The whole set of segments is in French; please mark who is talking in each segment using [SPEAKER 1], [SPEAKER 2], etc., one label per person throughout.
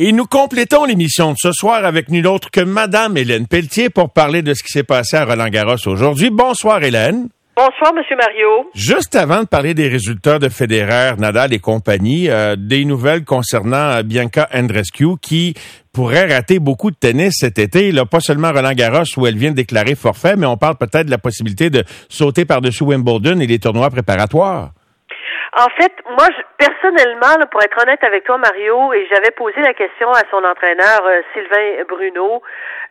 [SPEAKER 1] Et nous complétons l'émission de ce soir avec nul autre que Madame Hélène Pelletier pour parler de ce qui s'est passé à Roland-Garros aujourd'hui. Bonsoir Hélène.
[SPEAKER 2] Bonsoir, Monsieur Mario.
[SPEAKER 1] Juste avant de parler des résultats de Federer, Nadal et compagnie, des nouvelles concernant Bianca Andreescu qui pourrait rater beaucoup de tennis cet été. Là, pas seulement Roland-Garros où elle vient de déclarer forfait, mais on parle peut-être de la possibilité de sauter par-dessus Wimbledon et les tournois préparatoires.
[SPEAKER 2] En fait, moi, personnellement, là, pour être honnête avec toi, Mario, et j'avais posé la question à son entraîneur, Sylvain Bruno,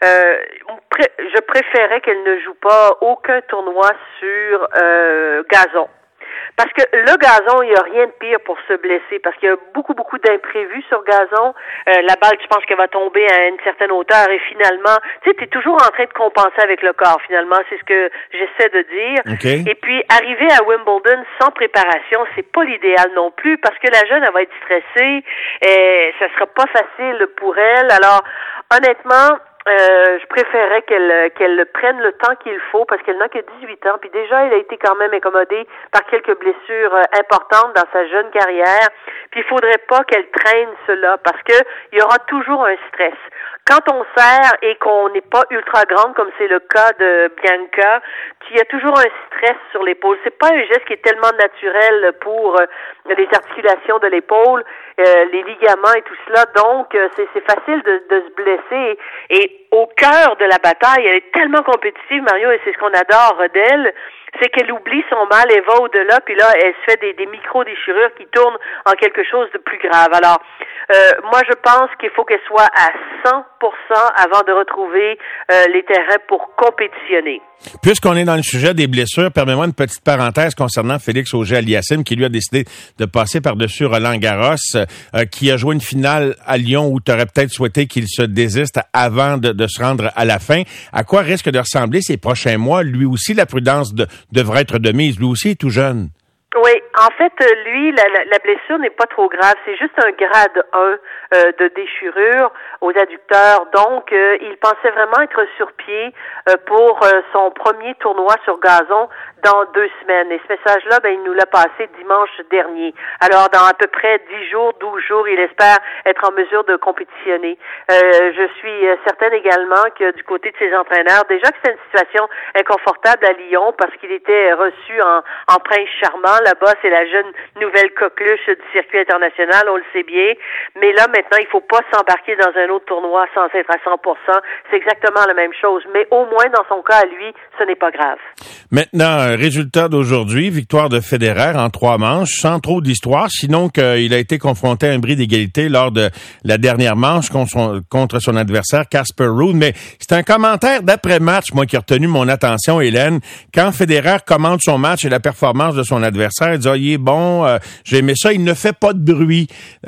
[SPEAKER 2] je préférais qu'elle ne joue pas aucun tournoi sur gazon. Parce que le gazon, il n'y a rien de pire pour se blesser, parce qu'il y a beaucoup d'imprévus sur gazon. La balle, tu penses qu'elle va tomber à une certaine hauteur et finalement, tu sais, tu es toujours en train de compenser avec le corps, finalement, c'est ce que j'essaie de dire.
[SPEAKER 1] Okay.
[SPEAKER 2] Et puis, arriver à Wimbledon sans préparation, c'est pas l'idéal non plus, parce que la jeune, elle va être stressée, et ça sera pas facile pour elle. Alors, honnêtement, je préférais qu'elle prenne le temps qu'il faut parce qu'elle n'a que 18 ans. Puis déjà, elle a été quand même incommodée par quelques blessures importantes dans sa jeune carrière. Puis il faudrait pas qu'elle traîne cela parce que il y aura toujours un stress. Quand on sert et qu'on n'est pas ultra grande, comme c'est le cas de Bianca, il y a toujours un stress sur l'épaule. C'est pas un geste qui est tellement naturel pour les articulations de l'épaule, les ligaments et tout cela. Donc, c'est facile de se blesser. Et au cœur de la bataille, elle est tellement compétitive, Mario, et c'est ce qu'on adore d'elle, c'est qu'elle oublie son mal, elle va au-delà, puis là, elle se fait des micro-déchirures qui tournent en quelque chose de plus grave. Alors, moi, je pense qu'il faut qu'elle soit à 100% avant de retrouver les terrains pour compétitionner.
[SPEAKER 1] Puisqu'on est dans le sujet des blessures, permets-moi une petite parenthèse concernant Félix Auger-Aliassime qui lui a décidé de passer par-dessus Roland-Garros, qui a joué une finale à Lyon où tu aurais peut-être souhaité qu'il se désiste avant de se rendre à la fin. À quoi risque de ressembler ces prochains mois? Lui aussi, la prudence devrait être de mise. Lui aussi est tout jeune.
[SPEAKER 2] Oui, en fait, lui, la blessure n'est pas trop grave. C'est juste un grade 1 de déchirure aux adducteurs. Donc, il pensait vraiment être sur pied pour son premier tournoi sur gazon dans 2 semaines. Et ce message-là, il nous l'a passé dimanche dernier. Alors, dans à peu près 10 jours, 12 jours, il espère être en mesure de compétitionner. Je suis certaine également que du côté de ses entraîneurs, déjà que c'est une situation inconfortable à Lyon parce qu'il était reçu en prince charmant. Là-bas, c'est la jeune nouvelle coqueluche du circuit international, on le sait bien. Mais là, maintenant, il faut pas s'embarquer dans un autre tournoi sans être à 100%. C'est exactement la même chose. Mais au moins, dans son cas, à lui, ce n'est pas grave.
[SPEAKER 1] Maintenant, résultat d'aujourd'hui, victoire de Federer en 3 manches, sans trop d'histoire, sinon qu'il a été confronté à un bris d'égalité lors de la dernière manche contre son adversaire, Casper Ruud. Mais c'est un commentaire d'après-match, moi, qui a retenu mon attention, Hélène. Quand Federer commente son match et la performance de son adversaire, il dit « il est bon, j'ai aimé ça, il ne fait pas de bruit. »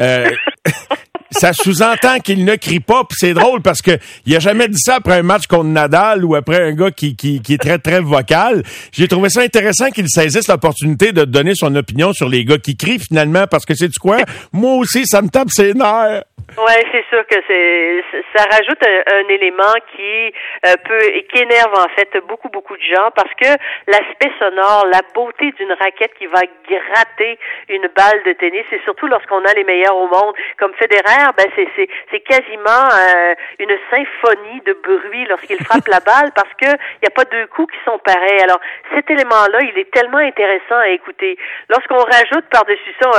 [SPEAKER 1] Ça sous-entend qu'il ne crie pas, puis c'est drôle parce que il a jamais dit ça après un match contre Nadal ou après un gars qui est très, très vocal. J'ai trouvé ça intéressant qu'il saisisse l'opportunité de donner son opinion sur les gars qui crient finalement parce que sais-tu quoi? Moi aussi, ça me tape ses nerfs.
[SPEAKER 2] Ouais, c'est sûr que ça rajoute un élément qui énerve en fait beaucoup de gens parce que l'aspect sonore, la beauté d'une raquette qui va gratter une balle de tennis, et surtout lorsqu'on a les meilleurs au monde comme Federer, c'est quasiment une symphonie de bruit lorsqu'il frappe la balle parce que il y a pas 2 coups qui sont pareils. Alors cet élément-là, il est tellement intéressant à écouter. Lorsqu'on rajoute par-dessus ça,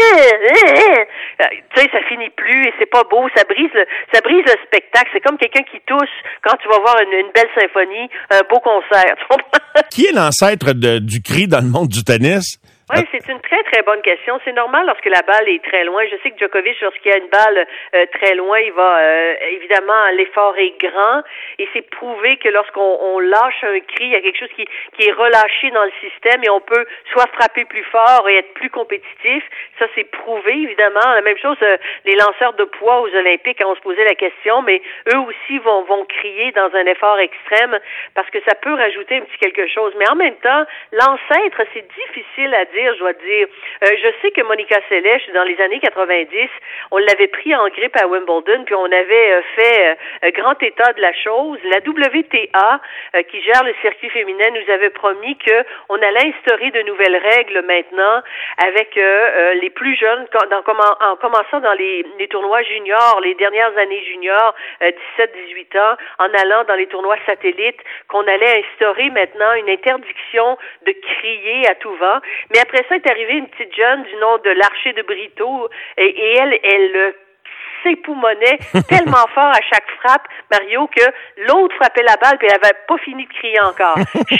[SPEAKER 2] tu sais, ça finit plus. Et c'est pas beau, ça brise le spectacle. C'est comme quelqu'un qui tousse quand tu vas voir une belle symphonie, un beau concert.
[SPEAKER 1] Qui est l'ancêtre du cri dans le monde du tennis?
[SPEAKER 2] Oui, c'est une très, très bonne question. C'est normal lorsque la balle est très loin. Je sais que Djokovic, lorsqu'il y a une balle très loin, il va évidemment, l'effort est grand et c'est prouvé que lorsqu'on lâche un cri, il y a quelque chose qui est relâché dans le système et on peut soit frapper plus fort et être plus compétitif. Ça, c'est prouvé, évidemment. La même chose, les lanceurs de poids aux Olympiques, quand on se posait la question, mais eux aussi vont crier dans un effort extrême parce que ça peut rajouter un petit quelque chose. Mais en même temps, l'ancêtre, c'est difficile à dire. dire, je dois te dire. Je sais que Monica Seles, dans les années 90, on l'avait pris en grippe à Wimbledon, puis on avait fait grand état de la chose. La WTA, qui gère le circuit féminin, nous avait promis que on allait instaurer de nouvelles règles maintenant avec les plus jeunes, en commençant dans les tournois juniors, les dernières années juniors, 17-18 ans, en allant dans les tournois satellites, qu'on allait instaurer maintenant une interdiction de crier à tout va. Mais après ça est arrivée une petite jeune du nom de l'Archer de Brito, et elle s'époumonnait tellement fort à chaque frappe, Mario, que l'autre frappait la balle puis elle avait pas fini de crier encore.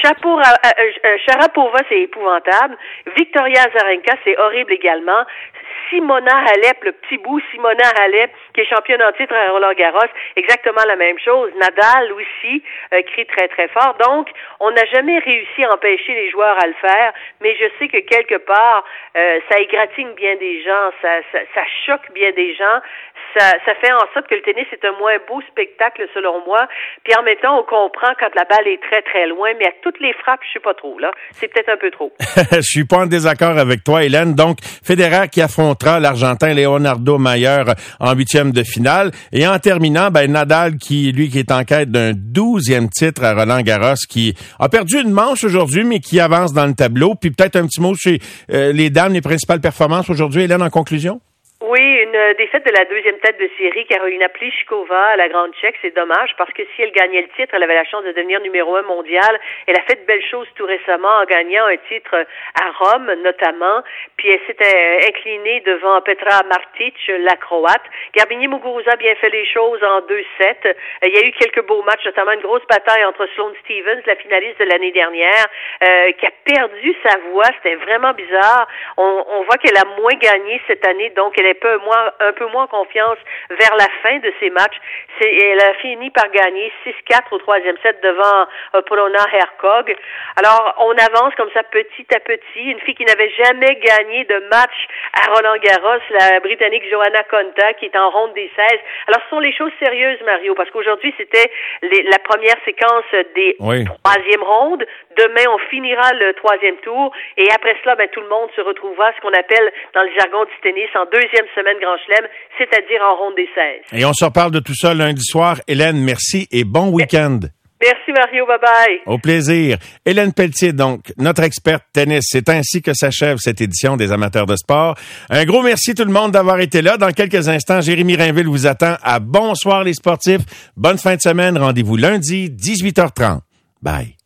[SPEAKER 2] Sharapova, c'est épouvantable. Victoria Azarenka, c'est horrible également. Simona Halep, le petit bout Simona Halep, qui est championne en titre à Roland-Garros, exactement la même chose. Nadal aussi crie très très fort. Donc, on n'a jamais réussi à empêcher les joueurs à le faire, mais je sais que quelque part, ça égratigne bien des gens, ça choque bien des gens. Ça fait en sorte que le tennis est un moins beau spectacle selon moi. Puis en même temps, on comprend quand la balle est très très loin, mais à toutes les frappes, je sais pas trop là. C'est peut-être un peu trop.
[SPEAKER 1] Je suis pas en désaccord avec toi, Hélène. Donc, Federer qui affrontera l'Argentin Leonardo Mayer en 8e de finale. Et en terminant, Nadal qui est en quête d'un 12e titre à Roland-Garros, qui a perdu une manche aujourd'hui, mais qui avance dans le tableau. Puis peut-être un petit mot chez les dames, les principales performances aujourd'hui, Hélène, en conclusion?
[SPEAKER 2] Oui, une défaite de la deuxième tête de série, Karolina Pliskova, à la Grande Tchèque, c'est dommage parce que si elle gagnait le titre, elle avait la chance de devenir numéro 1 mondial. Elle a fait de belles choses tout récemment en gagnant un titre à Rome, notamment. Puis elle s'était inclinée devant Petra Martic, la Croate. Garbiñe Muguruza a bien fait les choses en 2-7. Il y a eu quelques beaux matchs, notamment une grosse bataille entre Sloane Stephens, la finaliste de l'année dernière, qui a perdu sa voix. C'était vraiment bizarre. On voit qu'elle a moins gagné cette année, donc elle est un peu moins confiance vers la fin de ses matchs. Elle a fini par gagner 6-4 au troisième set devant Polona Hercog. Alors, on avance comme ça petit à petit. Une fille qui n'avait jamais gagné de match à Roland-Garros, la Britannique Johanna Konta, qui est en ronde des 16. Alors, ce sont les choses sérieuses, Mario, parce qu'aujourd'hui, c'était la première séquence des troisième rondes. Demain, on finira le troisième tour. Et après cela, tout le monde se retrouvera, ce qu'on appelle dans le jargon du tennis, en deuxième semaine Grand Chelem, c'est-à-dire en ronde des 16.
[SPEAKER 1] Et on se reparle de tout ça lundi soir. Hélène, merci et bon week-end.
[SPEAKER 2] Merci Mario, bye-bye.
[SPEAKER 1] Au plaisir. Hélène Pelletier, donc, notre experte tennis. C'est ainsi que s'achève cette édition des amateurs de sport. Un gros merci tout le monde d'avoir été là. Dans quelques instants, Jérémy Rainville vous attend à Bonsoir les sportifs. Bonne fin de semaine. Rendez-vous lundi, 18h30. Bye.